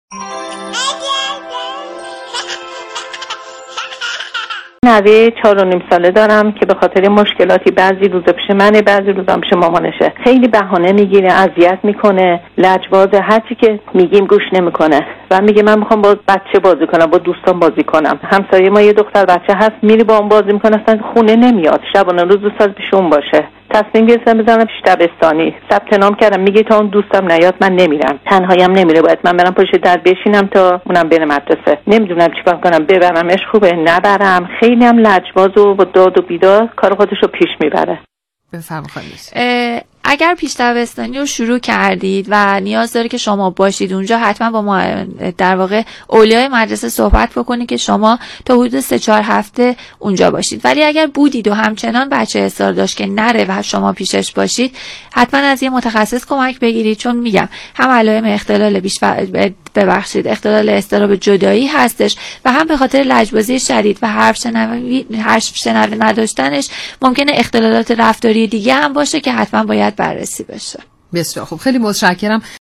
نوه 4.5 ساله دارم که به خاطر مشکلاتی بعضی روزا پیش منه، بعضی روزا پیش مامانشه. خیلی بهانه میگیره، اذیت میکنه، لجباز، هرچی که میگیم گوش نمیکنه و میگه من میخوام با بچه بازی کنم، با دوستان بازی کنم. همسایه ما یه دختر بچه هست، میری با اون بازی میکنه، اصلا خونه نمیاد، شبانه روز دوست داره پیشون باشه. تصمیم گرفتم بزنم پیش دبستانی، ثبت نام کردم، میگه تا اون دوستم نیاد من نمیرم. تنهایم نمیره، باید من برم پشت در بشینم تا اونم بره مدرسه. نمیدونم چیکار کنم، ببرمش خوبه نبرم. خیلی هم لجباز و با داد و بیداد کار خودشو پیش میبره. بفرمایید. اگر پیش دبستانی رو شروع کردید و نیاز داره که شما باشید اونجا، حتما با ما در واقع اولیای مدرسه صحبت بکنید که شما تا حدود 3-4 هفته اونجا باشید. ولی اگر بودید و همچنان بچه اصرار داشت که نره و شما پیشش باشید، حتما از یه متخصص کمک بگیرید، چون میگم هم علائم اختلال اختلال اضطراب جدایی هستش و هم به خاطر لجبازی شدید و حرف شنوی نداشتنش ممکنه اختلالات رفتاری دیگه هم باشه که حتما باید بررسی بشه. بسیار خب، خیلی متشکرم.